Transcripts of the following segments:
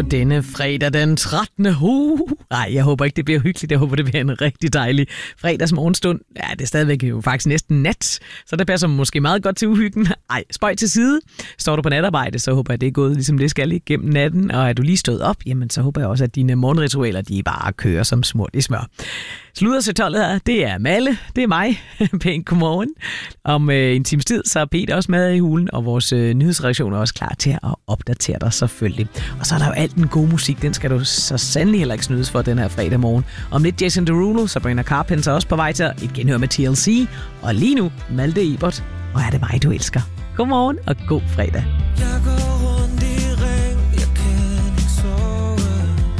denne fredag den 13. Nej, jeg håber ikke, det bliver hyggeligt. Jeg håber, det bliver en rigtig dejlig fredagsmorgenstund. Ja, det er stadigvæk jo faktisk næsten nat, så det passer måske meget godt til uhyggen. Ej, spøj til side. Står du på natarbejde, så håber jeg, det er gået ligesom det skal igennem natten. Og er du lige stået op, jamen så håber jeg også, at dine morgenritualer, de bare kører som smurt i smør. Sludersøtollet her, det er Malle, det er mig. Pænt godmorgen. Om en times tid, så er Peter også med i hulen, og vores nyhedsredaktion er også klar til at opdatere dig selvfølgelig. Og så er der jo alt den gode musik, den skal du så sandelig heller ikke snydes for den her fredag morgen. Om lidt Jason Derulo, Sabrina Carpenter også på vej til et genhør med TLC. Og lige nu, Malte Ebert, og er det mig, du elsker. Godmorgen og god fredag. Jeg går rundt i ring, jeg kan ikke sove.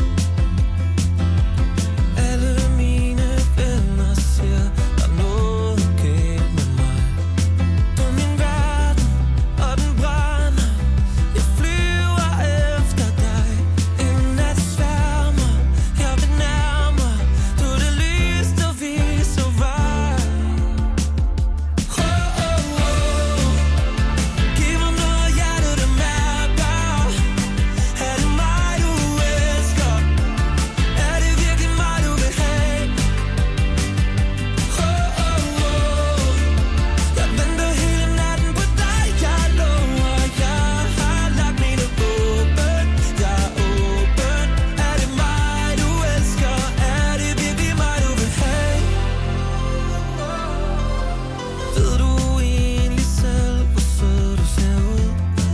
Alle mine venner siger, der er noget galt med mig. På min verden, og den brænder. Jeg flyver efter dig. En nat sværmer, jeg vil nærmere. Du er det lys, der viser vej. Giv mig noget hjerte, der mærker. Er det mig, du elsker? Er det virkelig mig, du vil have? Jeg venter hele natten på dig. Jeg lover, jeg har lagt mine åben. Jeg er åben. Er det mig, du elsker? Er det virkelig mig, du vil have? Ved du egentlig selv, hvor sød du ser ud?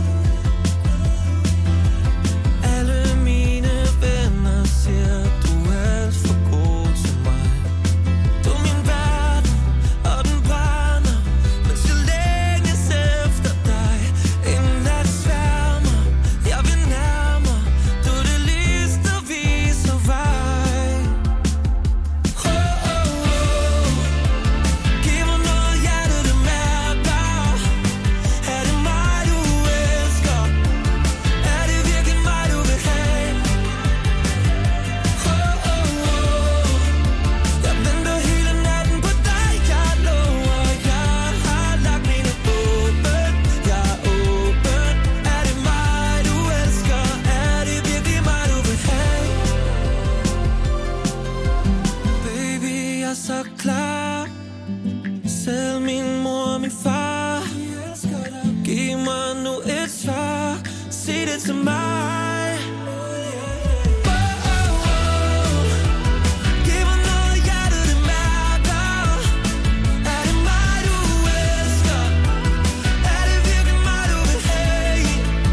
Alle mine venner siger, du er alt for god til mig. Du er min verden, og den brænder, mens jeg længes efter dig. En nat sværmer, jeg vil nærmere. Du er det lys, der viser vej. Giv mig noget hjerte, der mærker. Er det mig, du elsker? Er det virkelig mig, du vil have? Jeg venter hele natten på dig. Jeg lover, jeg har lagt mine åben. Jeg er åben. Er det mig, du elsker? Er det virkelig mig, du vil have? Baby, jeg er så klar. Selv min mor og min far. Giv mig nu et svar. Sig det til mig. Giv mig noget hjerte, det mærker. Er det mig, du elsker? Er det virkelig mig, du vil have?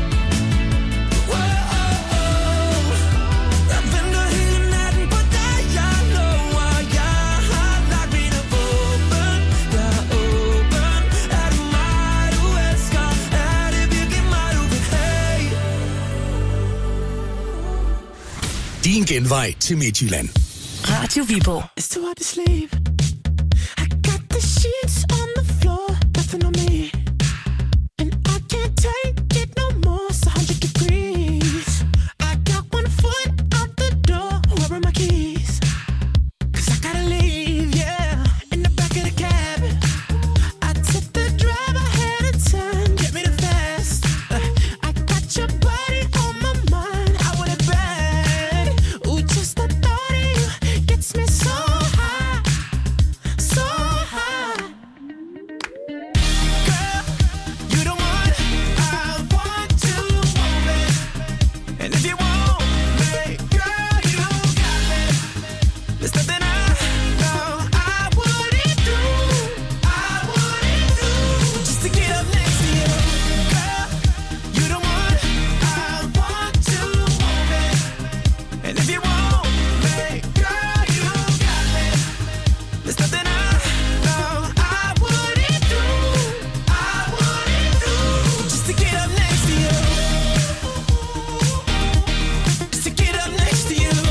Jeg venter hele natten på dig. Jeg lover, jeg har lagt mine åben. Jeg er åben. Er det mig, du elsker? Er det virkelig mig, du vil have? Din genvej til Midtjylland. Radio Viborg. It's too hard to sleep. I got the sheets on the floor, nothing on me. And I can't take it no more, it's 100 degrees. I got one foot out the door, where are my keys? 'Cause I gotta leave, yeah, in the back of the cab. I took the drive ahead of time, get me the fast. I got your body on my mind, I want it bad. Ooh, just the thought of you gets me so high, so high. Girl, you the one I want to move it. And if you want me, girl, you got me. There's nothing I know I wouldn't do, just to get up next to you. Girl, you the one I want to move it. And if you want me, girl, you got me. There's nothing I know I wouldn't do, just to get up next to you. Just to get up next to you.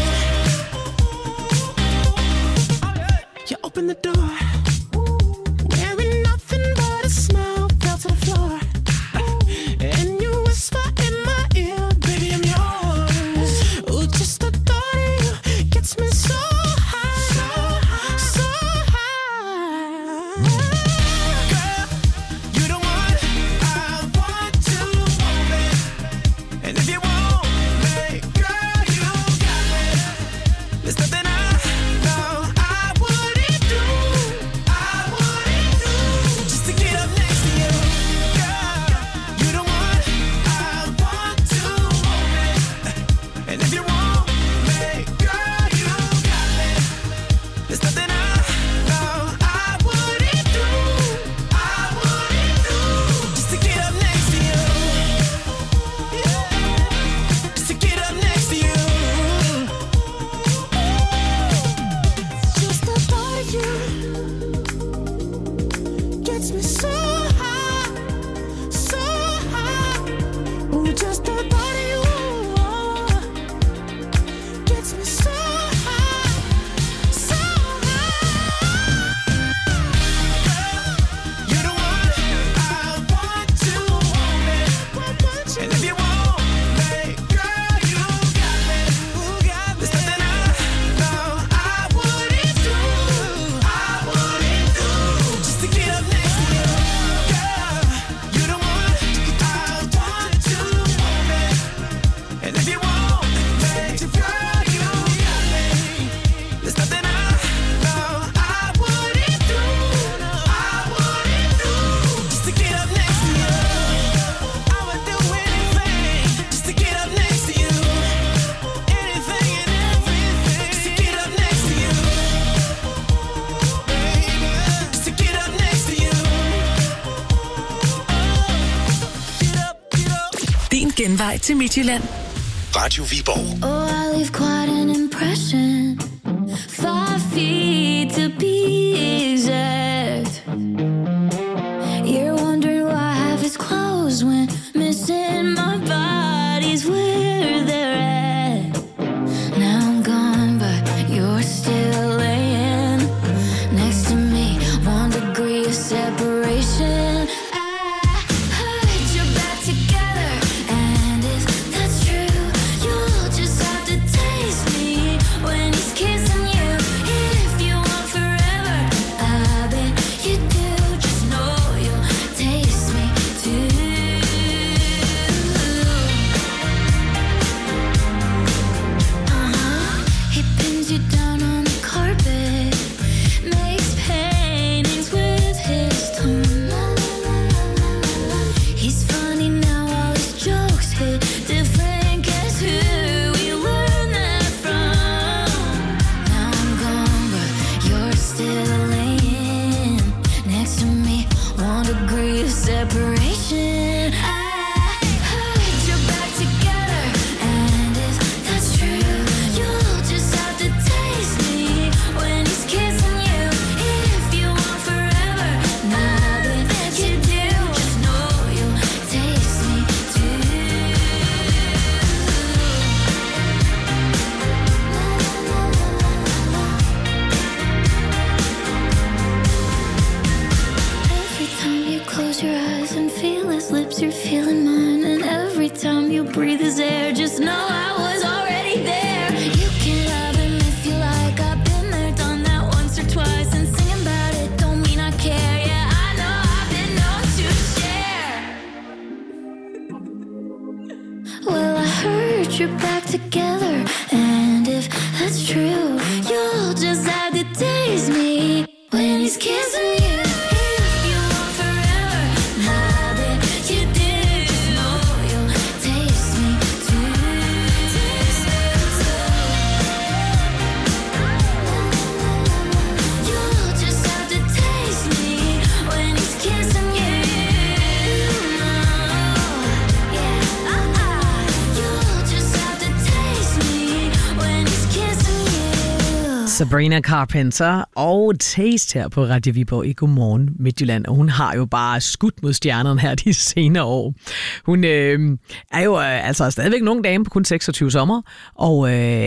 You open the door, wearing nothing but a smile, fell to the floor. And you whisper in my ear, baby, I'm yours. Ooh, just the thought of you gets me so high, so high. Girl, you the one I want to move it. And if you want me, girl, genvej til Midtjylland. Radio Viborg. Oh, I leave quite an impression. 5 feet to be exact. You're wondering why half is closed when missing my body's where they're at. Now I'm gone, but you're still laying next to me. 1 degree of separation. Sabrina Carpenter og Taste her på Radio Viborg i Godmorgen Midtjylland. Og hun har jo bare skudt mod stjernerne her de senere år. Hun er jo altså stadigvæk nogle dame på kun 26 sommer. Og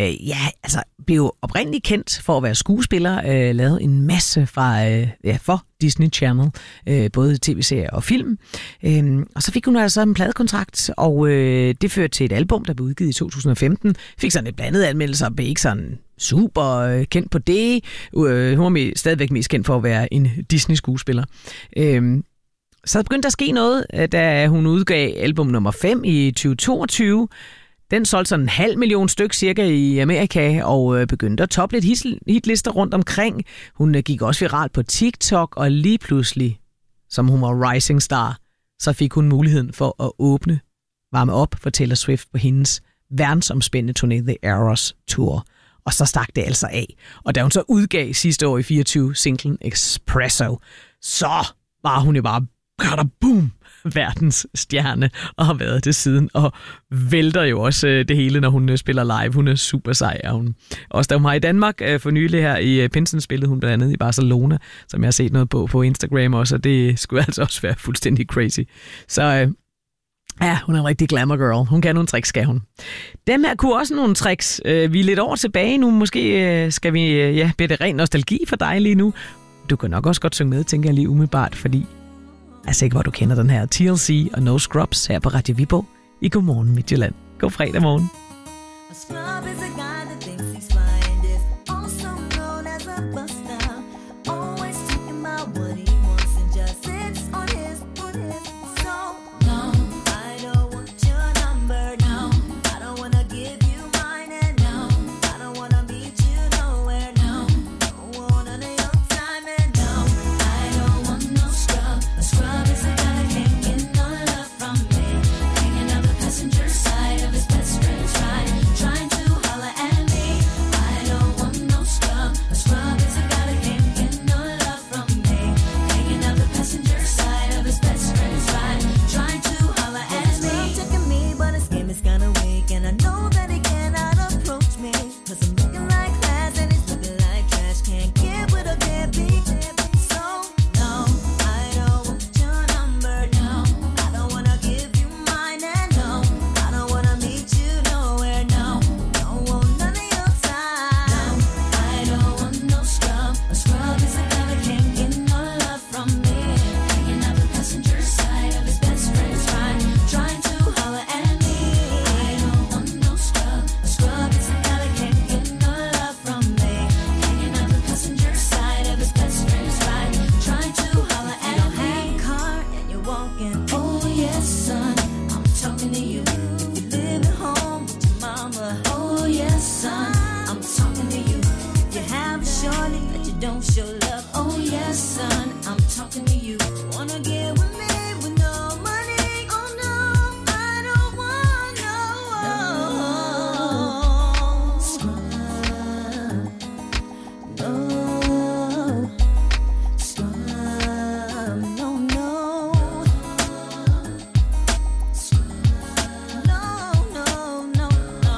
blev jo oprindeligt kendt for at være skuespiller. Lavet en masse for Disney Channel. Både tv-serier og film. Og så fik hun altså en pladekontrakt. Og det førte til et album, der blev udgivet i 2015. Fik sådan et blandet anmeldelser og blev ikke sådan super kendt på det. Hun var stadigvæk mest kendt for at være en Disney-skuespiller. Så begyndte der at ske noget, da hun udgav album nummer 5 i 2022. Den solgte sådan 500.000 stykker cirka i Amerika, og begyndte at toppe lidt hitlister rundt omkring. Hun gik også viralt på TikTok, og lige pludselig, som hun var rising star, så fik hun muligheden for at varme op for Taylor Swift på hendes verdensomspændende turné The Eras Tour. Og så stak det altså af. Og da hun så udgav sidste år i 24 singlen Espresso, så var hun jo bare boom, verdens stjerne, og har været det siden, og vælter jo også det hele, når hun spiller live. Hun er super sej. Også da hun var i Danmark for nylig her i Pinsen, spillede hun blandt andet i Barcelona, som jeg har set noget på Instagram også, og det skulle altså også være fuldstændig crazy. Så ja, hun er en rigtig glamour girl. Hun kan nogle tricks, skal hun. Dem her kunne også nogle tricks. Vi er lidt år tilbage nu. Måske skal vi bede det ren nostalgi for dig lige nu. Du kan nok også godt synge med, tænker jeg lige umiddelbart, fordi jeg er sikker på, at du kender den her TLC og No Scrubs her på Radio Viborg i Godmorgen Midtjylland. God fredag morgen. A scrub is a guy that thinks he's flying, is also known as a buster. Always talking about what he wants and just sits on his so no, I don't want your number, no. I don't wanna give you mine, and no, I don't wanna meet you nowhere, no. Don't want none of your time, and no, I don't want no scrub. A scrub is a guy that can't get no love from me, hanging out the passenger side of his best friend's ride, trying to holler at don't show love. Oh yes, son, I'm talking to you. Wanna get with me with no money? Oh no, I don't want no scrub. No scrub. No, no. No, no, no, no.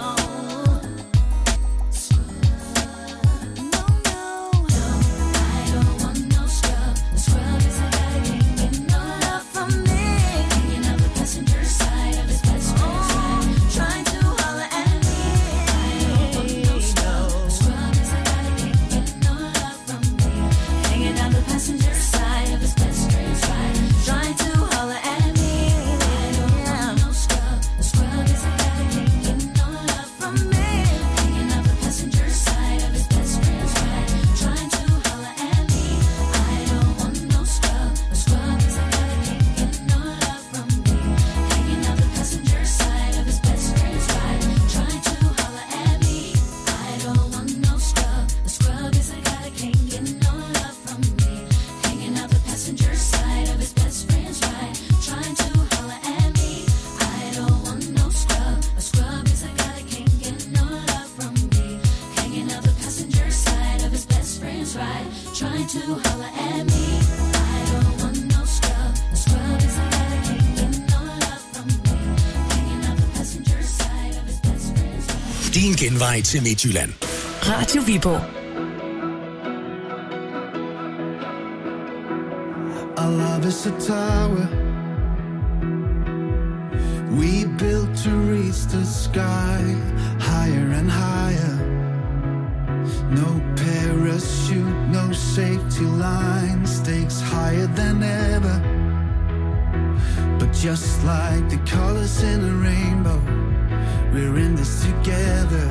No, no. I don't want no scrub. The scrub is a guy that can't get no love from me. Hanging out the passenger side of his best friend's ride, trying to holler at me. I don't want no scrub. The scrub is a guy that can't get no love from me. Hanging out the passenger side of his best friend's ride, trying to holler at me. I don't want no scrub. The scrub is a guy that can't get no love from me. Hanging out the passenger side of his best friend's ride, trying to holler at me. I don't want no scrub. A scrub is a guy that can't get no love from me. Hanging out the passenger side of his best friend's ride, trying to holler at me. I don't want no scrub. A scrub is a guy that can't get no love from me. Hanging out the passenger side of his best friend's ride, trying to holler at me. I don't want no scrub. A scrub is a guy that can't get no love from me. Hanging out the passenger side of his best friend's ride, trying to holler at me. I don't want no scrub. A scrub is a guy that can't get no love from me. Hanging out the passenger side of his best friend's ride. Din genvej til Midtjylland. Radio Viborg. Our love is a tower we built to reach the sky, higher and higher. No parachute, no safety line, stakes higher than ever. But just like the colors in a rainbow, we're in this together.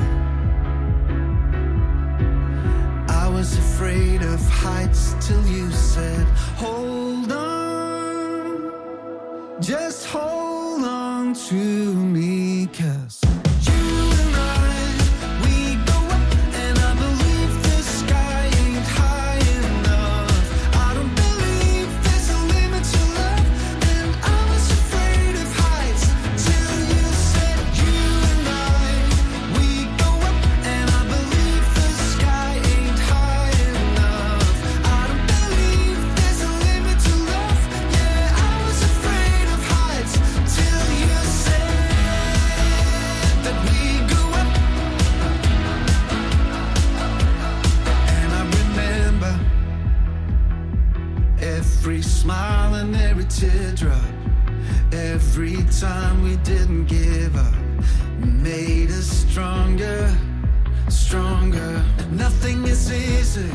I was afraid of heights till you said, hold on, just hold on to me, 'cause you and I, we go up, and I believe the sky ain't high enough. I don't believe there's a limit to love, and I was afraid of heights till you said, you and I, we go up, and I believe the sky ain't high enough. I don't believe there's a limit to love. Yeah, I was afraid of heights till you said that we go up. And I remember every smile and every teardrop, every time we didn't give up, made us stronger, stronger. Nothing is easy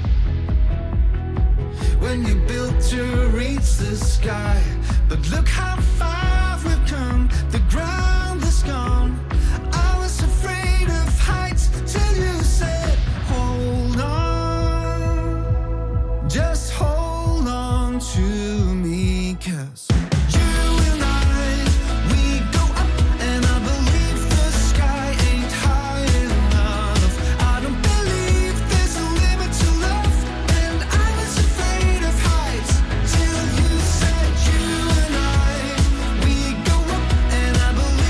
when you built to reach the sky, but look how far we've come. The ground is gone. I was afraid of heights till you said, hold on, just hold on to me, 'cause you and I, we go up, and I believe the sky ain't high enough. I don't believe there's a limit to love, and I was afraid of heights till you said, you and I, we go up, and I believe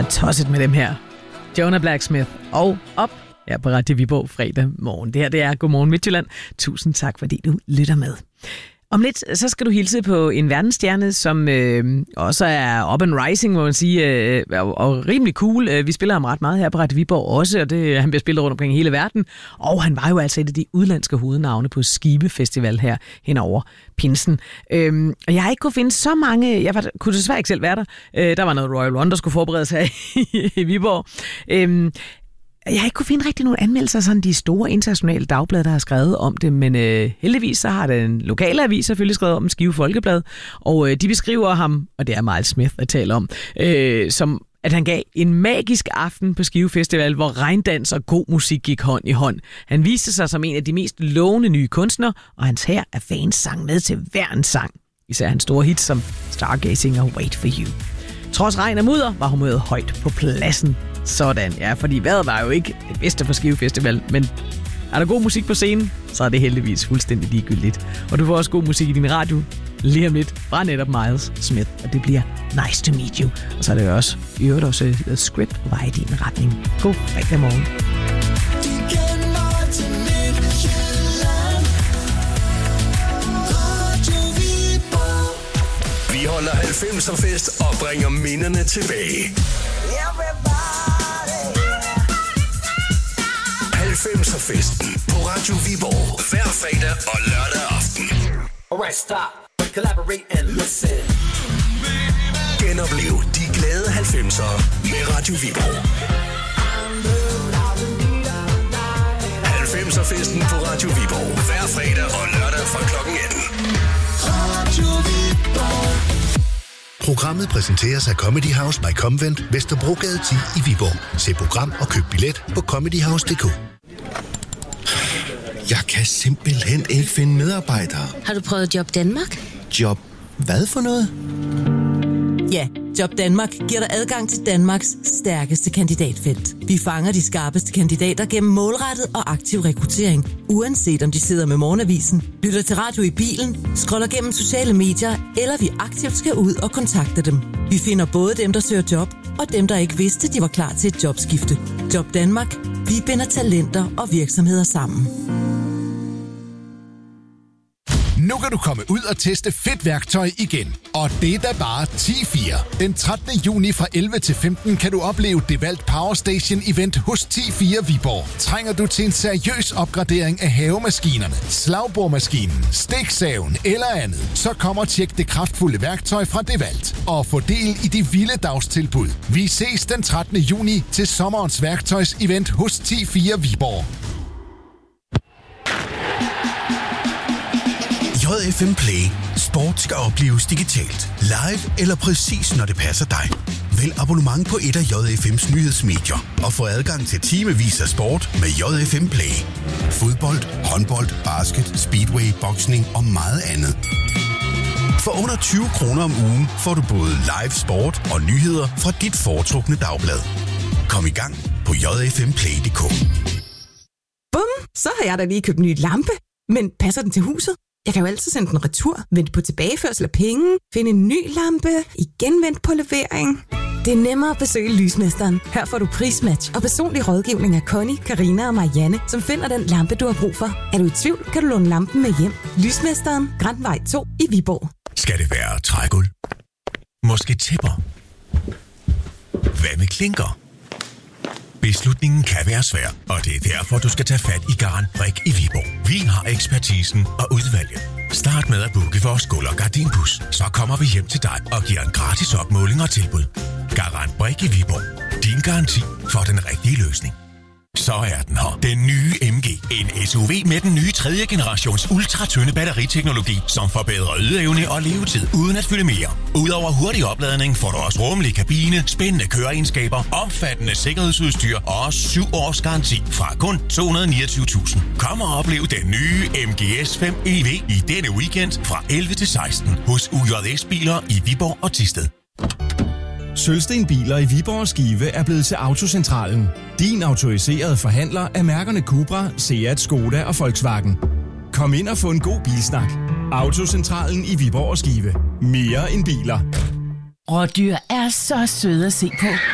tosset med dem her. Jonah Blacksmith og op her på Radio Viborg fredag morgen. Det her, det er Godmorgen Midtjylland. Tusind tak, fordi du lytter med. Om lidt, så skal du hilse på en verdensstjerne, som også er up and rising, må man sige, og rimelig cool. Vi spiller ham ret meget her på Radio Viborg også, og han bliver spillet rundt omkring hele verden. Og han var jo altså et af de udlandske hovednavne på Skive Festival her henover pinsen. Og jeg har ikke kunne finde så mange, kunne desværre ikke selv være der. Der var noget Royal Run, der skulle forberedes her i Viborg. Jeg har ikke kunne finde rigtig nogle anmeldelser, sådan de store internationale dagblade, der har skrevet om det, men heldigvis så har den lokale avis selvfølgelig skrevet om Skive Folkeblad, og de beskriver ham, og det er Miles Smith, jeg taler om, som at han gav en magisk aften på Skive Festival, hvor regndans og god musik gik hånd i hånd. Han viste sig som en af de mest lovende nye kunstnere, og hans hær af fans sang med til hver en sang. Især hans store hits som Stargazing og Wait for You. Trods regn og mudder var humøret højt på pladsen. Sådan, ja, fordi vejret var jo ikke det bedste for Skive Festival, men er der god musik på scenen, så er det heldigvis fuldstændig ligegyldigt. Og du får også god musik i din radio lige om lidt fra netop Miles Smith, og det bliver Nice to Meet You. Og så er det jo også, i øvrigt også The Script på vej i din retning. God fredag morgen. Vi holder 90'er-fest og bringer minderne tilbage. 90'er-festen på Radio Viborg. Hver fredag og lørdag aften. Alright, stop. Collaborate and listen. Genoplev de glade 90'ere med Radio Viborg. 90'er-festen på Radio Viborg. Hver fredag og lørdag fra klokken 18. Radio Viborg. Programmet præsenteres af Comedy House by Comvent, Vesterbrogade 10 i Viborg. Se program og køb billet på comedyhouse.dk. Jeg kan simpelthen ikke finde medarbejdere. Har du prøvet Job Danmark? Job hvad for noget? Ja, Job Danmark giver dig adgang til Danmarks stærkeste kandidatfelt. Vi fanger de skarpeste kandidater gennem målrettet og aktiv rekruttering, uanset om de sidder med morgenavisen, lytter til radio i bilen, scroller gennem sociale medier, eller vi aktivt skal ud og kontakte dem. Vi finder både dem, der søger job, og dem, der ikke vidste, de var klar til et jobskifte. Job Danmark. Vi binder talenter og virksomheder sammen. Nu kan du komme ud og teste fedt værktøj igen. Og det er da bare 10-4. Den 13. juni fra 11 til 15 kan du opleve DeWalt Power Station Event hos 10-4 Viborg. Trænger du til en seriøs opgradering af havemaskinerne, slagbordmaskinen, stiksaven eller andet, så kom og tjek det kraftfulde værktøj fra DeWalt. Og få del i de vilde dagstilbud. Vi ses den 13. juni til sommerens værktøjsevent hos 10-4 Viborg. JFM Play. Sport skal opleves digitalt. Live eller præcis når det passer dig. Vælg abonnement på et af JFM's nyhedsmedier og få adgang til timevis af sport med JFM Play. Fodbold, håndbold, basket, speedway, boksning og meget andet. For under 20 kroner om ugen får du både live sport og nyheder fra dit foretrukne dagblad. Kom i gang på jfmplay.dk. Bum, så har jeg da lige købt en ny lampe. Men passer den til huset? Jeg kan jo altid sende den retur, vente på tilbageførsel af penge, finde en ny lampe, igen vente på levering. Det er nemmere at besøge Lysmesteren. Her får du prismatch og personlig rådgivning af Connie, Karina og Marianne, som finder den lampe, du har brug for. Er du i tvivl, kan du låne lampen med hjem. Lysmesteren, Grandvej 2 i Viborg. Skal det være trægulv? Måske tæpper? Hvad med klinker? Beslutningen kan være svær, og det er derfor, du skal tage fat i Garantbrik i Viborg. Vi har ekspertisen og udvalget. Start med at booke vores gulv- og gardinbus. Så kommer vi hjem til dig og giver en gratis opmåling og tilbud. Garantbrik i Viborg. Din garanti for den rigtige løsning. Så er den her. Den nye MG. En SUV med den nye 3. generations ultratynde batteriteknologi, som forbedrer ydeevne og levetid uden at fylde mere. Udover hurtig opladning får du også rummelig kabine, spændende køreegenskaber, omfattende sikkerhedsudstyr og også 7 års garanti fra kun 229.000. Kom og oplev den nye MG S5 EV i denne weekend fra 11 til 16 hos UJS Biler i Viborg og Thisted. Sølvsten Biler i Viborg og Skive er blevet til Autocentralen. Din autoriserede forhandler af mærkerne Cupra, Seat, Skoda og Volkswagen. Kom ind og få en god bilsnak. Autocentralen i Viborg og Skive. Mere end biler. Rådyr er så søde at se på.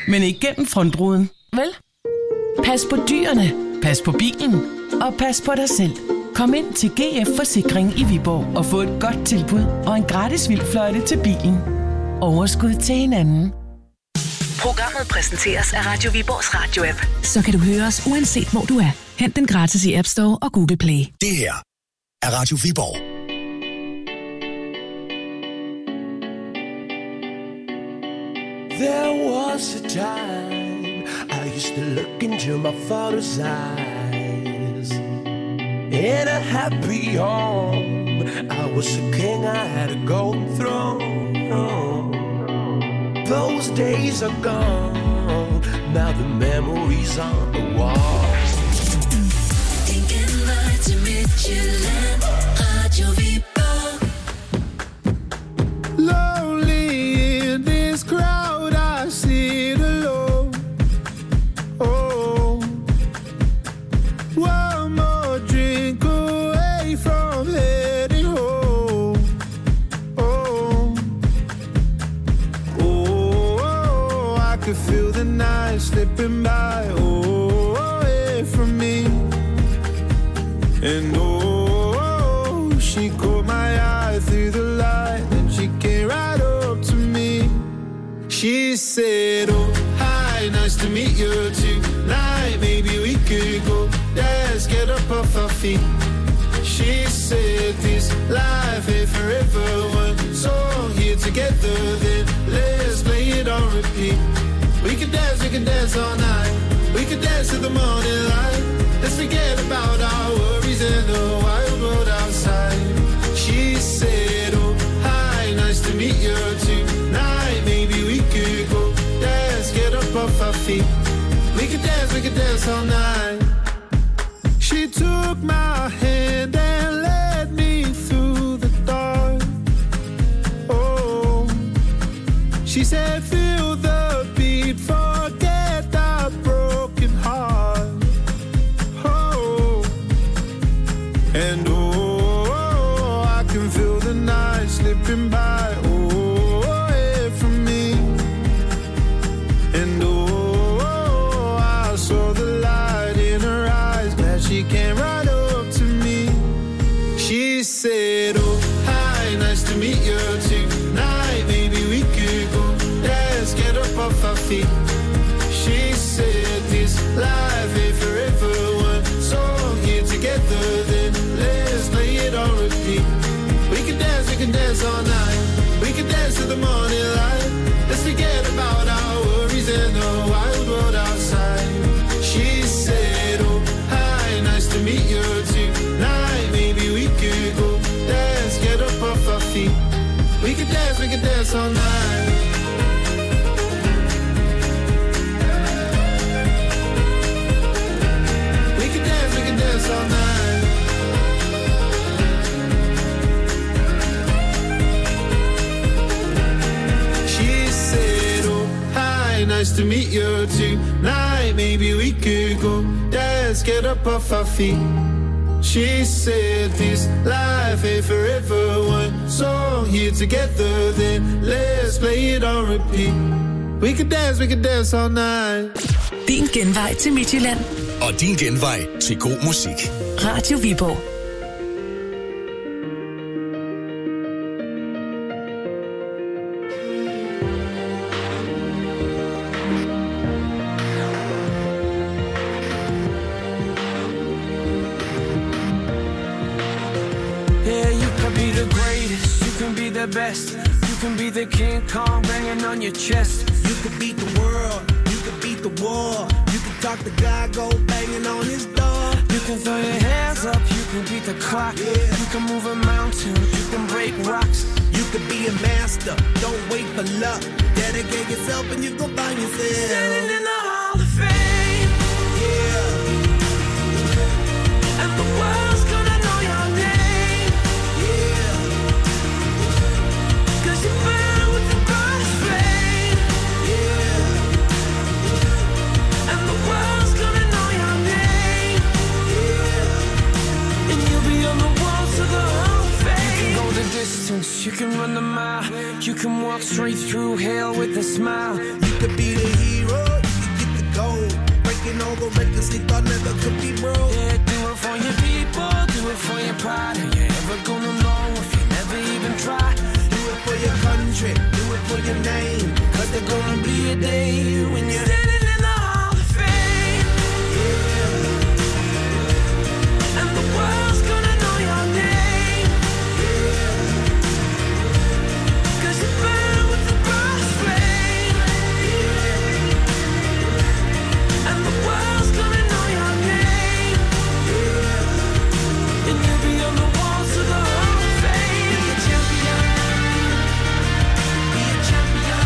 men ikke gennem frontruden. Vel? Pas på dyrene, pas på bilen og pas på dig selv. Kom ind til GF Forsikring i Viborg og få et godt tilbud og en gratis vildfløjte til bilen. Overskud til hinanden. Programmet præsenteres af Radio Viborgs radio-app. Så kan du høre os uanset hvor du er. Hent den gratis i App Store og Google Play. Det her er Radio Viborg. There was a time I used to look into my father's eyes. In a happy home, I was a king, I had a golden throne. Those days are gone, now the memories on the wall. Thinking like to meet you, Radio Viborg. Lonely in this crowd, I sit alone. Oh, one more drink away from heading home. Oh, oh, I could feel the night slipping by. Oh, away from me. And oh, she caught my eye through the light, and she came right up to me. She said, oh, hi, nice to meet you tonight. Maybe we could go dance, get up off our feet. She said, this life ain't forever. One song here together, then let's play it on repeat. We can dance all night. We can dance to the morning light. Let's forget about our worries and the wild world outside. She said, oh, hi, nice to meet you tonight. Maybe we could go dance, get up off our feet. We could dance all night. She took my hand and led me through the dark. Oh, she said, feel the beat, forget the broken heart. Oh, and oh, I can feel the night slipping by. Oh, away from me. And oh, I saw the light in her eyes. Glad she came right up to me. She said, oh, hi, nice to meet you tonight. Maybe we could go dance, get up off our feet. She said, this life ain't forever. One song here together, then let's play it on repeat. We can dance all night. We can dance to the morning light. Let's forget about our worries and the wild world outside. She said, oh, hi, nice to meet you tonight. Maybe we could go dance, get up off our feet. We can dance all night. We can dance all night. She said, oh, hi, nice to meet you tonight. Maybe we could go dance, get up off our feet. She said, this life ain't forever. One song here together, then let's play it on repeat. We can dance all night. Din genvej til Midtjylland. Og din genvej til god musik. Radio Viborg. Yeah, you can be the greatest, you can be the best. You can be the King Kong banging on your chest. You could beat the world, you could beat the war. You can talk to God, go banging on his door. You can throw your hands up, you can beat the clock. Yeah. You can move a mountain, you can break rocks. You could be a master, don't wait for luck. Dedicate yourself and you gon' find yourself Standing in the Hall of Fame. Yeah. And the world's gonna know your name. Yeah. 'Cause you burn with the brightest flame. Yeah. And the world's gonna know your name. Yeah. And you'll be on the walls of the Hall of Fame. You can go the distance, you can run the mile. You can walk straight through hell with a smile. You could be the hero, all the records they thought never could be broke. Yeah, do it for your people, do it for your pride. Are you ever gonna know if you never even try? Do it for your country, do it for your name. Cause there's gonna be a day when you're standing in the Hall of Fame. Yeah. And the world's gonna know your name. Yeah. Cause you burn with the brass flame. Yeah. And the world's gonna know your name. Yeah. And you'll be on the walls of the Hall of Fame. Be a champion. Be a champion.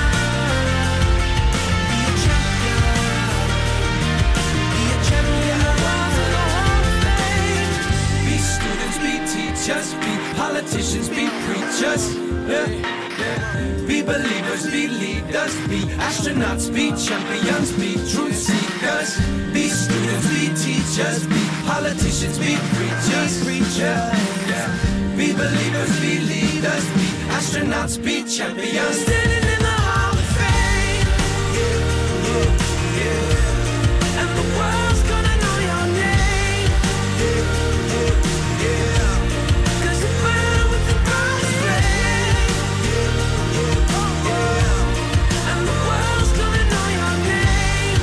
Be a champion. Be a champion. The walls of the Hall of Fame. Be students, be teachers, be politicians, be preachers. Yeah. Yeah. Be believers, be leaders, be astronauts, be champions, be truth seekers. Be students, be teachers, be politicians, be preachers. Yeah. Be believers, be leaders, be astronauts, be champions. Standing in the Hall of Fame. Yeah. Yeah. And the world's gonna know your name. Yeah. Cause you burn with the brass flame. And the world's gonna know your name.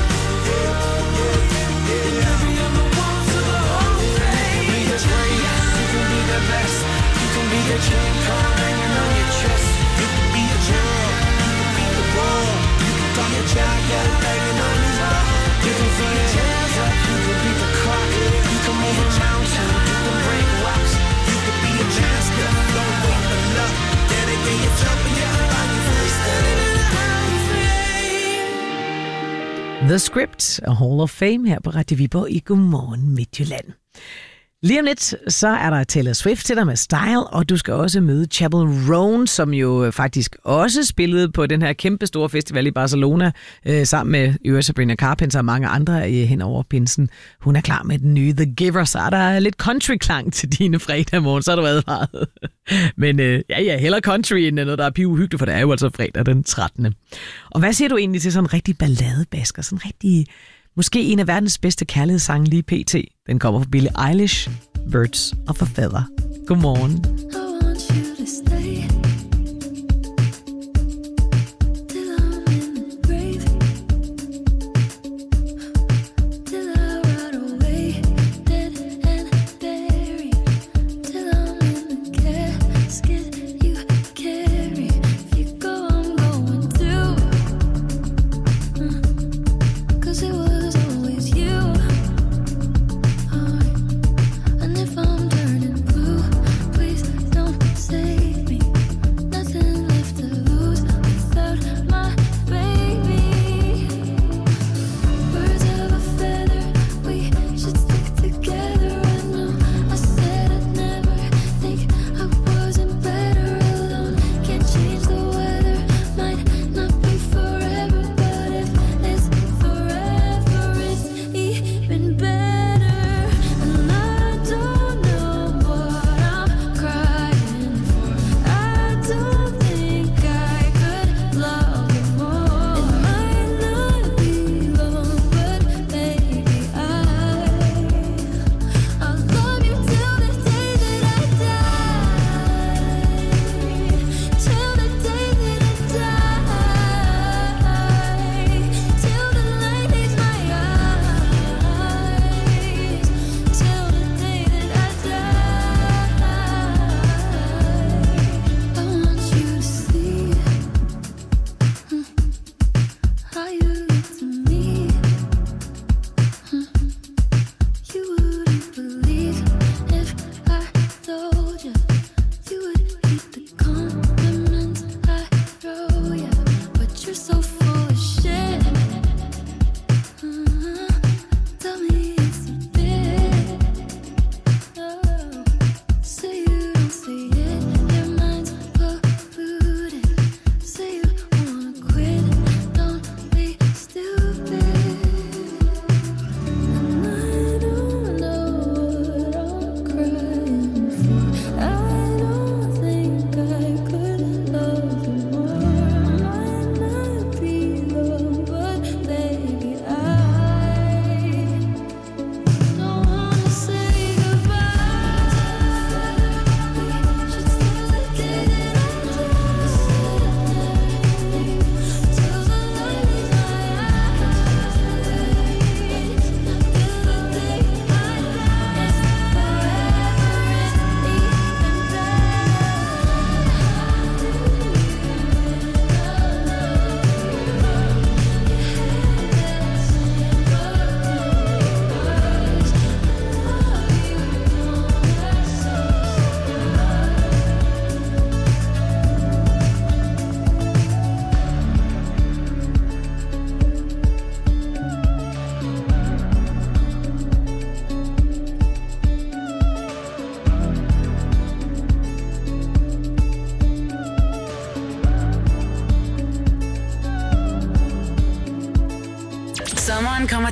And you'll be on the walls of the Hall of Fame. Be the greatest, you can be the best. You can be the chain card hanging on your chest. You can be a girl, you can be the world. You can be a jacket banging on your wall. You can throw your hands up, you can be the clock. You can move a mountain, you can break rocks. You can be a master, don't wait for luck. Dedicate yourself and your body for standing in the Hall of Fame. The Script og Hall of Fame her på Radio Viborg i Godmorgen Midtjylland. Lige om lidt, så er der Taylor Swift til dig med Style, og du skal også møde Chappell Roan, som jo faktisk også spillede på den her kæmpe store festival i Barcelona, sammen med Sabrina Carpenter og mange andre hen over pinsen. Hun er klar med den nye The Giver, så er der lidt country-klang til dine fredag morgen, så er du advaret. Men hellere country end noget, der er pivhyggeligt, for det er jo altså fredag den 13. Og hvad siger du egentlig til sådan en rigtig balladebasker, sådan en rigtig... Måske en af verdens bedste kærlighedssange lige pt. Den kommer fra Billie Eilish, Birds of a Feather. Godmorgen. And if I'm turning blue, please don't save me.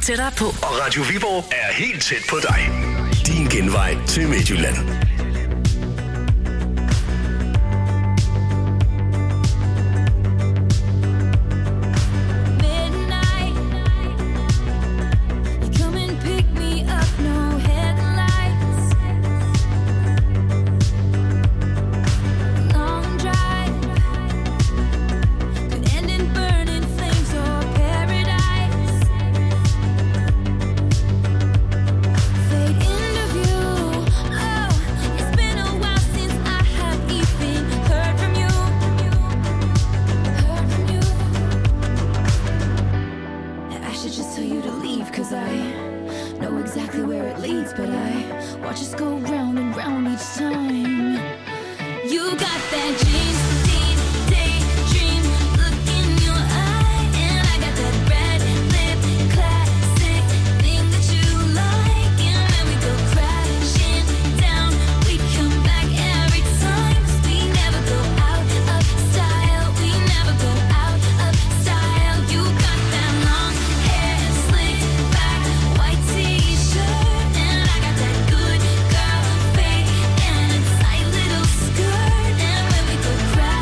tættere på. Og Radio Viborg er helt tæt på dig. Din genvej til Midtjylland. Cry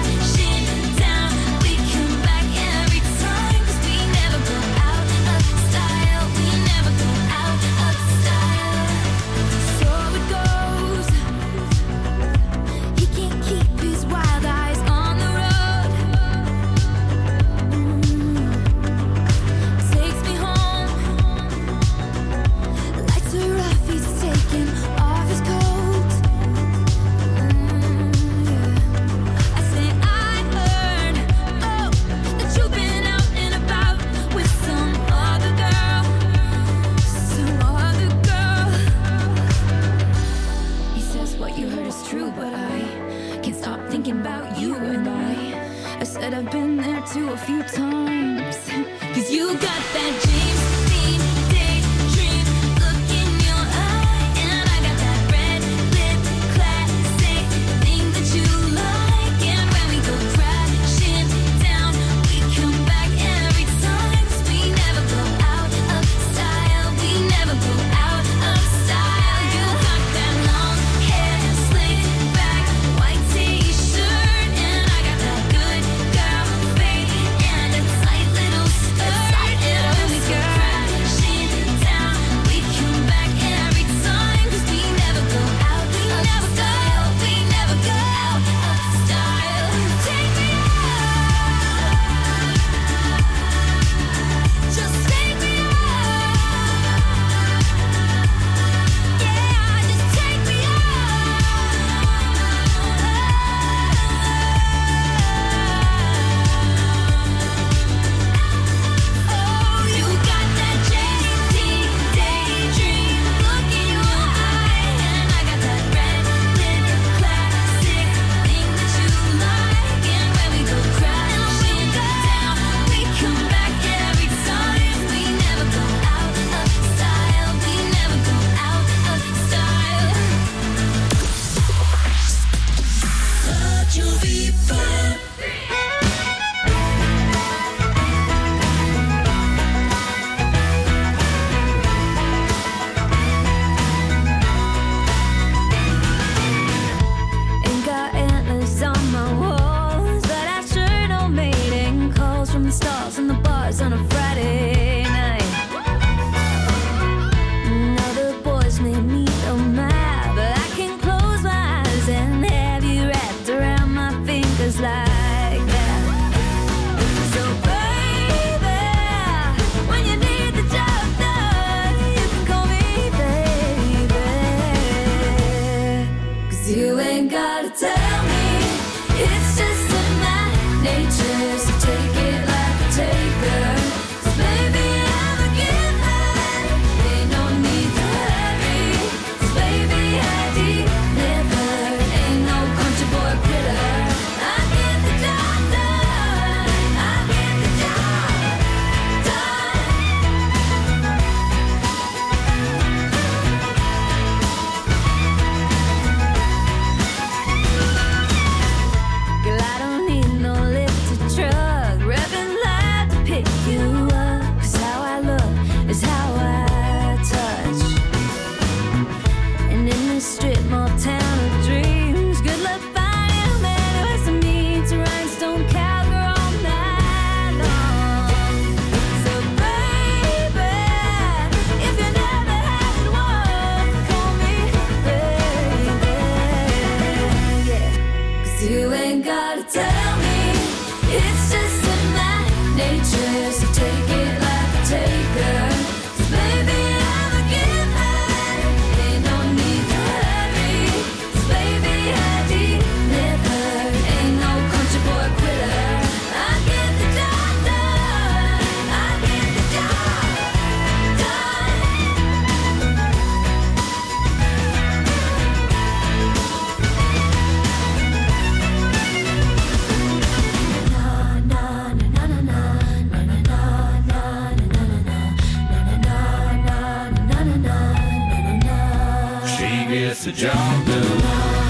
gets the job done.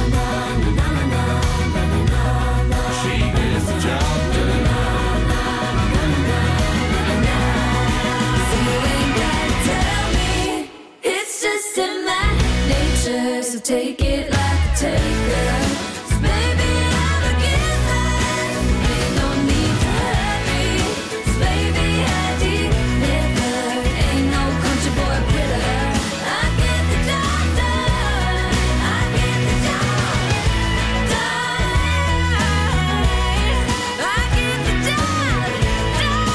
She gets the job done. So you ain't gotta tell me, it's just in my nature. So take it like a taker. 'Cause baby, I'm a giver. Ain't no need to hurry. 'Cause baby, I deliver. Ain't no country boy quitter. I get the job done. I get the job done. I get the job done.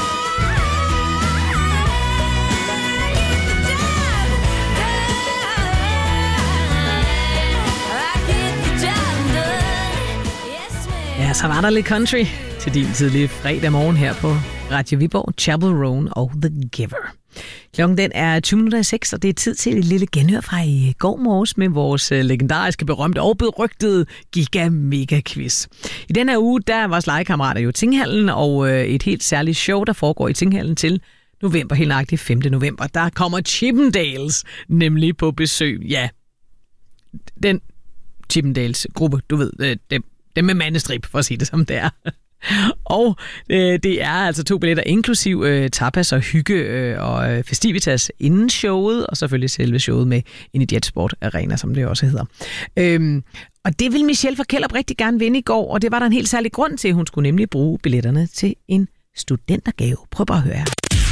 Ja, så var der lidt country til din tidlige fredag morgen her på Radio Viborg, Chapel Roan og The Giver. Klokken den er 20:06, og det er tid til et lille genhør fra i går morges med vores legendariske, berømte og berygtede Giga-Mega-quiz. I den her uge, der er vores legekammerater jo i Tinghallen, og et helt særligt show, der foregår i Tinghallen til november, helt nøjagtigt 5. november. Der kommer Chippendales nemlig på besøg. Ja, den Chippendales-gruppe, du ved, dem med mandestrip, for at sige det som det er. Og det er altså 2 billetter inklusiv tapas og hygge og festivitas inden showet, og selvfølgelig selve showet med ind i Jetsport Arena, som det også hedder. Og det ville Michelle fra Kjellerup rigtig gerne vinde i går, og det var der en helt særlig grund til. Hun skulle nemlig bruge billetterne til en studentergave. Prøv bare at høre her.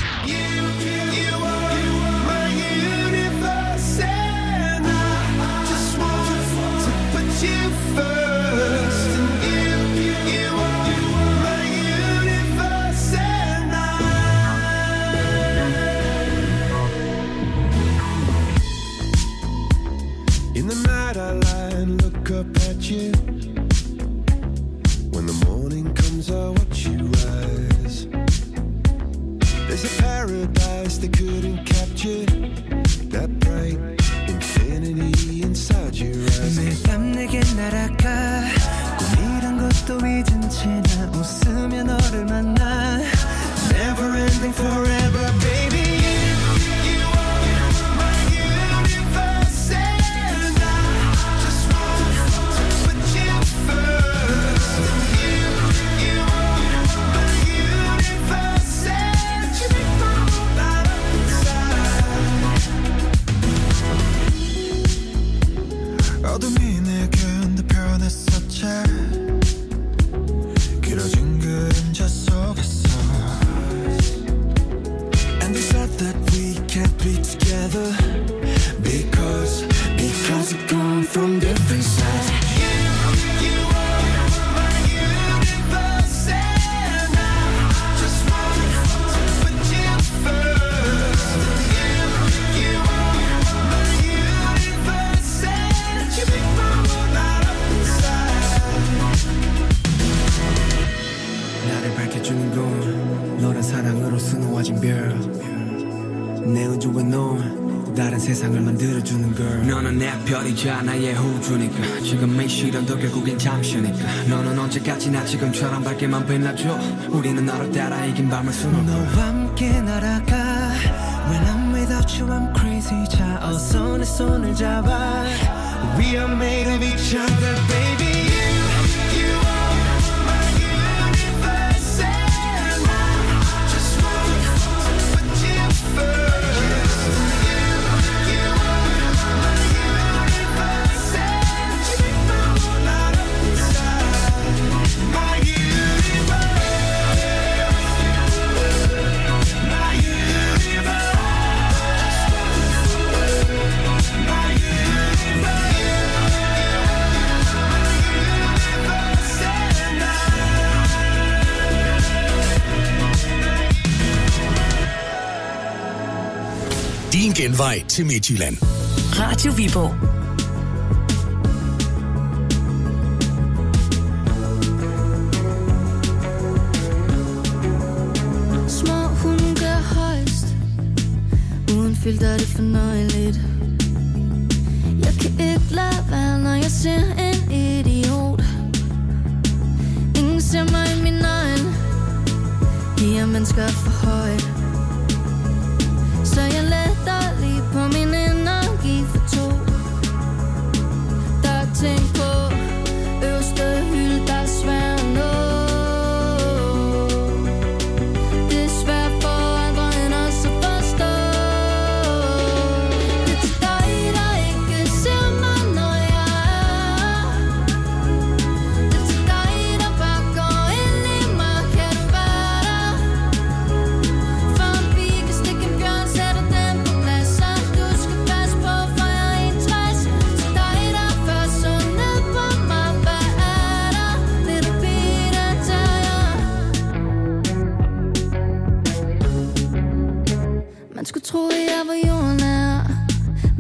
In the night I lie and look up at you. When the morning comes I watch you rise. There's a paradise they couldn't capture. That bright infinity inside your eyes. 매일 밤 내게 날아가 꿈이란 것도 잊은 채 나 웃으며 너를 만나. Never ending forever baby. 어둠이 내게 내 변했었지 길어진 그림자 속에서 And they said that we can't be together Because we've gone from different sides You are my universe And I just want to put you first You are my universe And you make my world light up inside 나를 밝혀주는 건 너란 사랑으로 수놓아진 별 내 우주에 넌 다른 세상을 만들어주는 걸 너는 내 별이자 나의 호주니까 지금의 시련도 결국엔 잠시니까 너는 언제까지나 지금처럼 밝게만 빛나줘 우리는 너를 따라 이긴 밤을 수놓고 너와 함께 날아가 When I'm without you I'm crazy 자 어서 내 손을 잡아 We are made of each other baby You are my universe And I just want to put you first Din genvej til Midtjylland. Radio Viborg. Små hunde gør højst Uden filter er det fornøjeligt Jeg kan ikke lade være når jeg ser en idiot Ingen ser mig i min øjne De er mennesker for højt Så jeg letter lige på min energi for to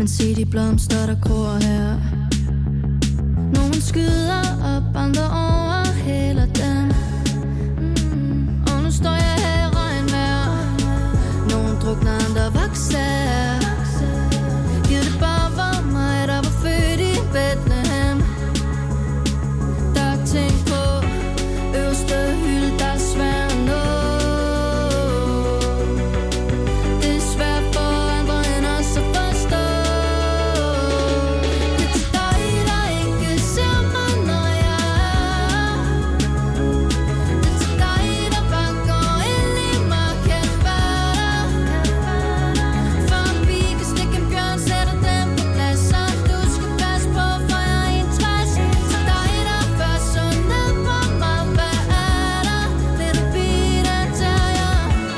Men se de blomster, der gror her. Nogen skyder op, andre overhælder dem. Og nu står jeg her i regnvejr. Nogen drukner, andre vokser. Giv det bare var mig, der var født i Bethlehem. Der er ting på øverste hylde, der er svær at nå. Det er svært for andre end os at forstå. Det er til dig, der ikke ser mig, når jeg er. Det er til dig, der bare går ind i mig, kan være der. For en bi kan stikke en bjørn, sætter dem på plads, så du skal passe på, for jeg er en træs. Til dig, der først så ned på mig, hvad er der? Little bit af terrier.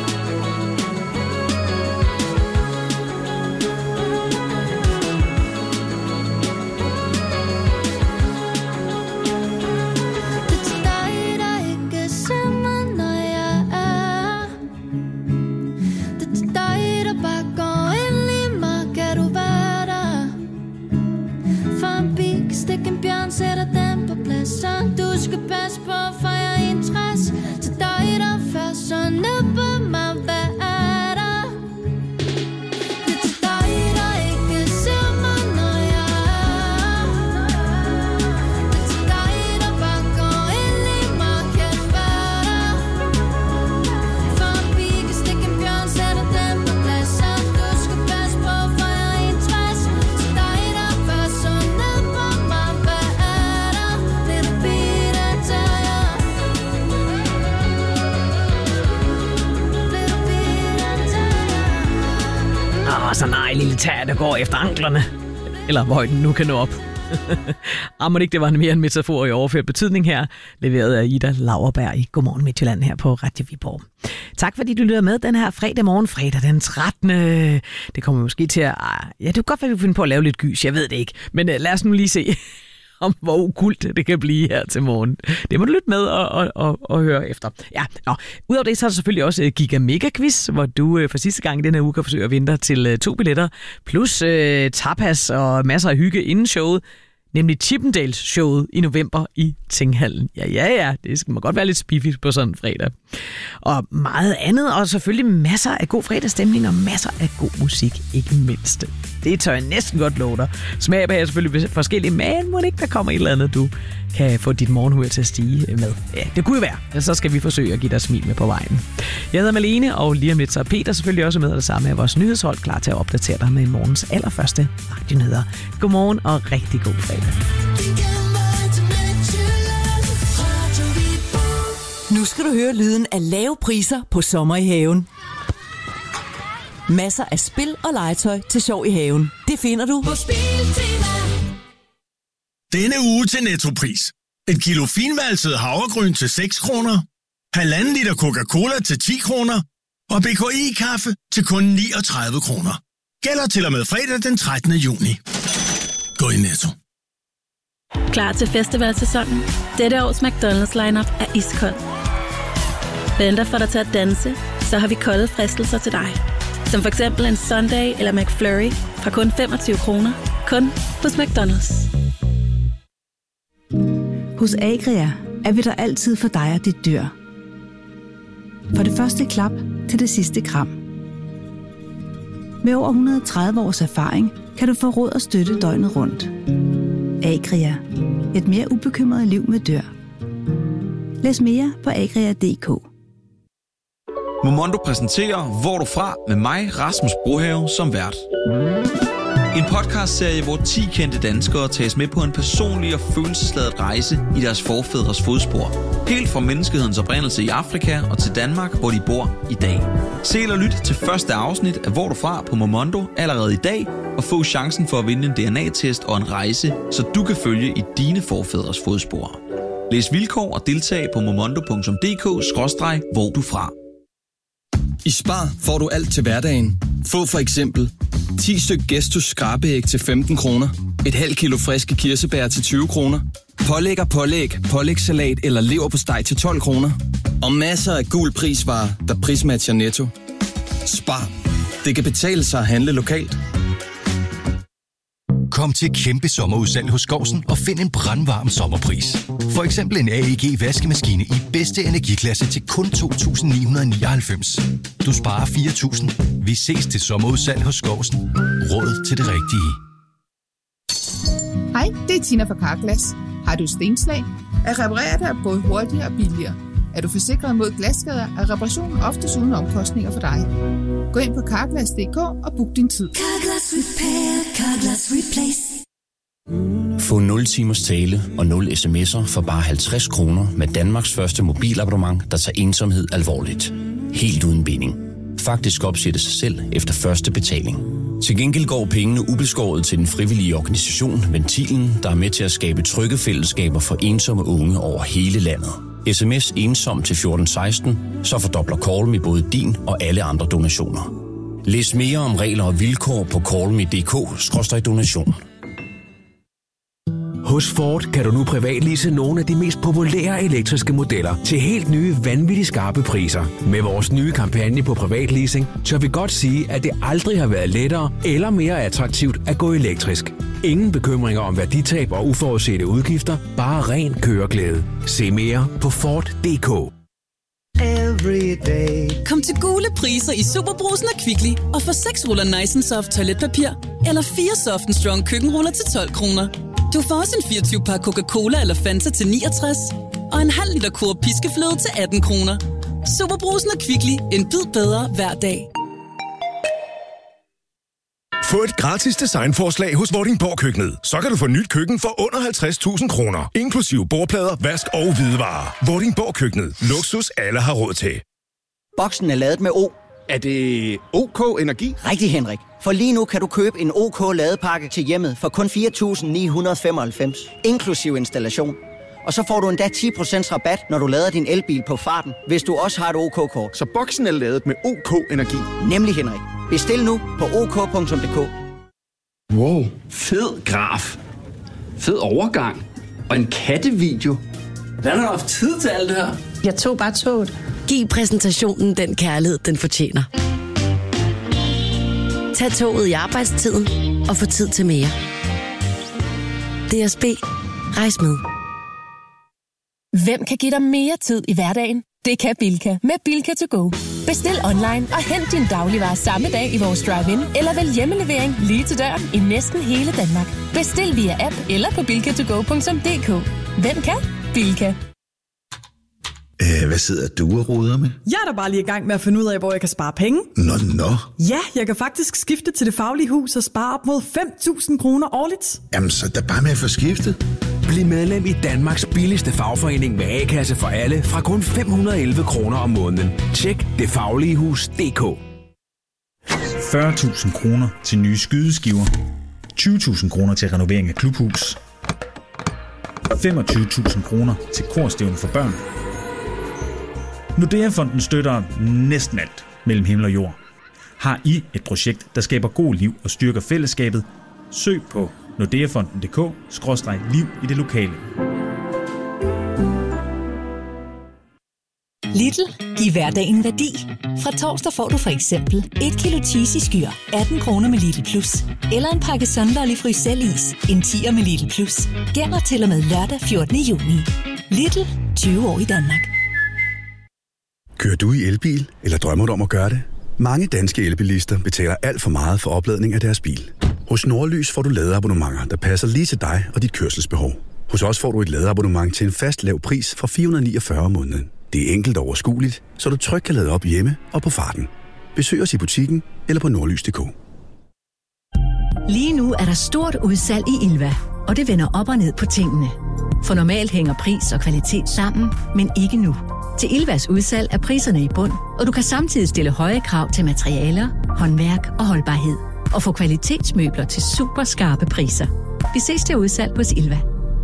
Det er til dig, der ikke ser mig, når jeg er. Det er til dig, der bare går ind i mig, kan du være der? For en bi kan stikke en bjørn, sætter den på plads, så du skal passe på, for jeg er en træs. Til dig, der først så ned på mig, hvad er der? Det er til dig, der ikke ser mig, når jeg er. Det er til dig, der bare går ind i mig, kan du være der? For en bi kan stikke en bjørn, sætter den på plads, så du skal passe på, for jeg er en træs. Til dig, der først så ned på mig, hvad er der? Little bit af terrier. Little bit af terrier. Så nej, lille tær, der går efter anklerne. Eller hvor den nu kan nå op. Må ikke, det var mere en metafor i overført betydning her, leveret af Ida Lauerberg i Godmorgen Midtjylland her på Radio Viborg. Tak fordi du lytter med den her fredag morgen, fredag den 13. Det kommer måske til at... Ja, det er godt, at vi kan finde på at lave lidt gys, jeg ved det ikke. Men lad os nu lige se, om hvor ukult det kan blive her til morgen. Det må du lytte med og høre efter. Ja, udover det, så er der selvfølgelig også Giga Mega Quiz, hvor du for sidste gang i den her uge kan forsøge at vinde dig til 2 billetter, plus tapas og masser af hygge inden showet, nemlig Chippendales-showet i november i Tinghallen. Ja, det skal man godt være lidt spiffigt på sådan en fredag. Og meget andet, og selvfølgelig masser af god fredagsstemning og masser af god musik, ikke mindst. Det tør jeg næsten godt love dig. Smag er selvfølgelig forskellige, men må ikke der kommer et eller andet, du kan få dit morgenhumør til at stige med. Ja, det kunne jo være. Så skal vi forsøge at give dig smil med på vejen. Jeg hedder Malene, og lige om lidt så er Peter selvfølgelig også med, og det samme er vores nyhedshold klar til at opdatere dig med morgens allerførste radionyheder. Godmorgen og rigtig god fredag. Nu skal du høre lyden af lave priser på sommer i haven. Masser af spil og legetøj til sjov i haven. Det finder du på Spiltema. Denne uge til Nettopris. Et kilo finvalset havregryn til 6 kroner. 1,5 liter Coca-Cola til 10 kroner. Og BKI-kaffe til kun 39 kroner. Gælder til og med fredag den 13. juni. Gå i Netto. Klar til festivalsæsonen? Dette års McDonald's lineup er iskold. Venter for dig til at danse, så har vi kolde fristelser til dig. Som for eksempel en Sunday eller McFlurry fra kun 25 kroner. Kun hos McDonald's. Hos Agria er vi der altid for dig og dit dyr. Fra det første klap til det sidste kram. Med over 130 års erfaring kan du få råd og støtte døgnet rundt. Agria. Et mere ubekymret liv med dyr. Læs mere på agria.dk. Momondo præsenterer Hvor du fra med mig, Rasmus Brohave, som vært. En podcastserie, hvor 10 kendte danskere tages med på en personlig og følelsesladet rejse i deres forfædres fodspor. Helt fra menneskehedens oprindelse i Afrika og til Danmark, hvor de bor i dag. Se eller lyt til første afsnit af Hvor du fra på Momondo allerede i dag, og få chancen for at vinde en DNA-test og en rejse, så du kan følge i dine forfædres fodspor. Læs vilkår og deltag på momondo.dk/hvor du fra. I Spar får du alt til hverdagen. Få for eksempel 10 styk Gestus skrabeæg til 15 kroner, et halvt kilo friske kirsebær til 20 kroner, pålæg og pålæg, pålægssalat eller leverpostej til 12 kroner, og masser af gul prisvarer, der prismatcher Netto. Spar. Det kan betale sig at handle lokalt. Kom til kæmpe sommerudsalg hos Skousen og find en brandvarm sommerpris. For eksempel en AEG vaskemaskine i bedste energiklasse til kun 2.999. Du sparer 4.000. Vi ses til sommerudsalg hos Skousen. Råd til det rigtige. Hej, det er Tina fra Carglass. Har du stenslag? At reparere det er både hurtigere og billigere. Er du forsikret mod glasskader, er reparationen oftest uden omkostninger for dig. Gå ind på Carglass.dk og book din tid. Carglass Repair, Carglass Replace. Få 0 timers tale og 0 sms'er for bare 50 kroner med Danmarks første mobilabonnement, der tager ensomhed alvorligt. Helt uden binding. Faktisk opsætter sig selv efter første betaling. Til gengæld går pengene ubeskåret til den frivillige organisation Ventilen, der er med til at skabe trygge fællesskaber for ensomme unge over hele landet. SMS ensom til 1416, så fordobler Call Me både din og alle andre donationer. Læs mere om regler og vilkår på callme.dk/donation. Hos Ford kan du nu privatlease nogle af de mest populære elektriske modeller til helt nye, vanvittigt skarpe priser. Med vores nye kampagne på privatleasing, tør vi godt sige, at det aldrig har været lettere eller mere attraktivt at gå elektrisk. Ingen bekymringer om værditab og uforudsete udgifter, bare ren køreglæde. Se mere på Ford.dk. Kom til gule priser i Superbrugsen og Kvickly og få 6 ruller Nice & Soft toiletpapir eller 4 Soft & Strong køkkenruller til 12 kroner. Du får også en 24-pakke Coca-Cola eller Fanta til 69 og en halv liter Coop piskefløde til 18 kroner. Superbrugsen og Kvickly. En bid bedre hver dag. Få et gratis designforslag hos Vordingborg Køkkenet. Så kan du få nyt køkken for under 50.000 kroner. Inklusive bordplader, vask og hvidevarer. Vordingborg Køkkenet. Luksus alle har råd til. Boksen er ladet med O. Er det OK Energi? Rigtig, Henrik. For lige nu kan du købe en OK ladepakke til hjemmet for kun 4.995. Inklusive installation. Og så får du endda 10% rabat, når du lader din elbil på farten, hvis du også har et OK-kort. Så boksen er ladet med OK Energi? Nemlig, Henrik. Bestil nu på OK.dk. Wow, fed graf. Fed overgang. Og en kattevideo. Hvordan har du haft tid til alt det her? Jeg tog bare toget. Giv præsentationen den kærlighed, den fortjener. Tag toget i arbejdstiden og få tid til mere. DSB. Rejs med. Hvem kan give dig mere tid i hverdagen? Det kan Bilka med Bilka to go. Bestil online og hent din dagligvarer samme dag i vores drive-in, eller vælg hjemmelevering lige til døren i næsten hele Danmark. Bestil via app eller på bilkatogo.dk. Hvem kan? Bilka. Hvad sidder du og roder med? Jeg er da bare lige i gang med at finde ud af, hvor jeg kan spare penge. Nå. Ja, jeg kan faktisk skifte til Det Faglige Hus og spare op mod 5.000 kroner årligt. Jamen, så er bare med at få skiftet. Bliv medlem i Danmarks billigste fagforening med A-kasse for alle fra kun 511 kroner om måneden. Tjek detfagligehus.dk. 40.000 kroner til nye skydeskiver. 20.000 kroner til renovering af klubhus. 25.000 kroner til korstævne for børn. Nordea-fonden støtter næsten alt mellem himmel og jord. Har I et projekt, der skaber god liv og styrker fællesskabet? Søg på nordeafonden.dk/liv i det lokale. Lidl. Giv hverdagen værdi. Fra torsdag får du for eksempel 1 kilo cheesy skyr, 18 kroner med Lidl Plus. Eller en pakke Sunderlig Frysellis, en 10'er med Lidl Plus. Gælder til og med lørdag 14. juni. Lidl. 20 år i Danmark. Kører du i elbil, eller drømmer du om at gøre det? Mange danske elbilister betaler alt for meget for opladning af deres bil. Hos Nordlys får du ladeabonnementer, der passer lige til dig og dit kørselsbehov. Hos os får du et ladeabonnement til en fast lav pris fra 449 om måneden. Det er enkelt og overskueligt, så du trygt kan lade op hjemme og på farten. Besøg os i butikken eller på nordlys.dk. Lige nu er der stort udsalg i Ilva, og det vender op og ned på tingene. For normalt hænger pris og kvalitet sammen, men ikke nu. Til Ilvas udsalg er priserne i bund, og du kan samtidig stille høje krav til materialer, håndværk og holdbarhed. Og få kvalitetsmøbler til super skarpe priser. Vi ses til udsalg hos Ilva.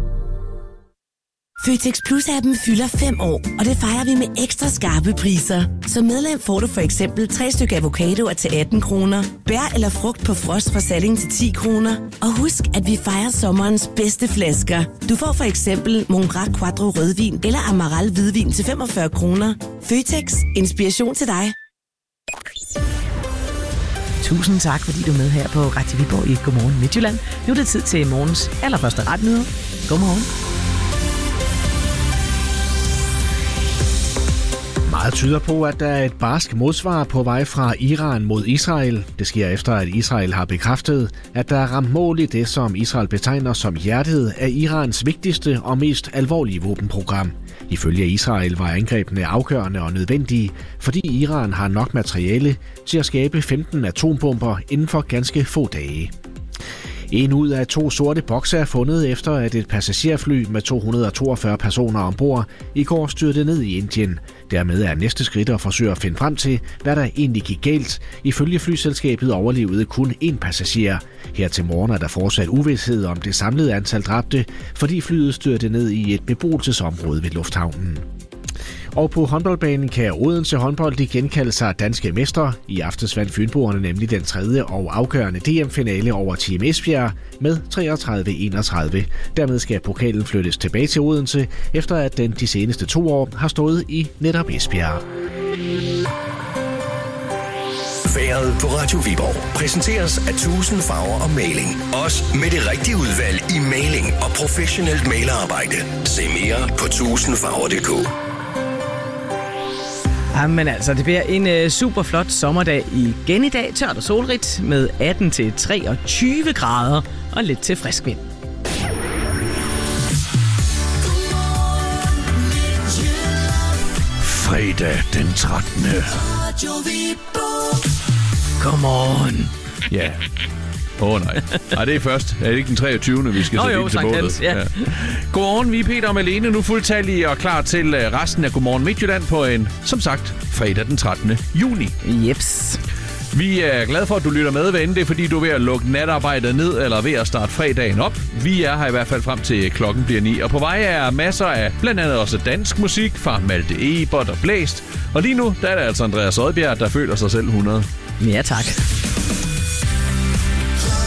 Føtex Plus-appen fylder 5 år, og det fejrer vi med ekstra skarpe priser. Som medlem får du for eksempel 3 stykker avocadoer til 18 kroner, bær eller frugt på frost fra Salling til 10 kroner. Og husk, at vi fejrer sommerens bedste flasker. Du får for eksempel Mongrac Quattro rødvin eller Amaral hvidvin til 45 kroner. Føtex. Inspiration til dig. Tusind tak, fordi du er med her på Radio Viborg i Godmorgen Midtjylland. Nu er det tid til morgens allerførste retnyheder. Godmorgen. Meget tyder på, at der er et barsk modsvar på vej fra Iran mod Israel. Det sker efter, at Israel har bekræftet, at der er ramt mål i det, som Israel betegner som hjertet af Irans vigtigste og mest alvorlige våbenprogram. Ifølge Israel var angrebene afgørende og nødvendige, fordi Iran har nok materiale til at skabe 15 atombomber inden for ganske få dage. En ud af 2 sorte bokse er fundet efter, at et passagerfly med 242 personer ombord i går styrtede ned i Indien. Dermed er næste skridt at forsøge at finde frem til, hvad der egentlig gik galt. Ifølge flyselskabet overlevede kun 1 passager. Her til morgen er der fortsat uvished om det samlede antal dræbte, fordi flyet styrtede ned i et beboelsesområde ved lufthavnen. Og på håndboldbanen kan Odense håndbold igen kalde sig danske mestre. I aftes vandt fynboerne nemlig den 3. og afgørende DM-finale over Team Esbjerg med 33-31. Dermed skal pokalen flyttes tilbage til Odense, efter at den de seneste 2 år har stået i netop Esbjerg. Vejret på Radio Viborg præsenteres af 1000 farver og maling. Også med det rigtige udvalg i maling og professionelt malerarbejde. Se mere på 1000farver.dk. Jamen altså, det bliver en super flot sommerdag igen i dag. Tørt og solrigt med 18-23 grader og lidt til frisk vind. Fredag den 13. Godmorgen. Ja. Nej, det er først. Er det ikke den 23. vi skal sætte ind til bålet? Ja. Godmorgen, vi er Peter og Malene, nu fuldtallige og klar til resten af Godmorgen Midtjylland på en, som sagt, fredag den 13. juni. Jeps. Vi er glade for, at du lytter med, hvad end det er, fordi du er ved at lukke natarbejdet ned eller ved at starte fredagen op. Vi er her i hvert fald frem til klokken bliver 9, og på vej er masser af blandt andet også dansk musik fra Malte Ebert og Blæst. Og lige nu, der er det altså Andreas Odbjerg, der føler sig selv 100. Ja, tak.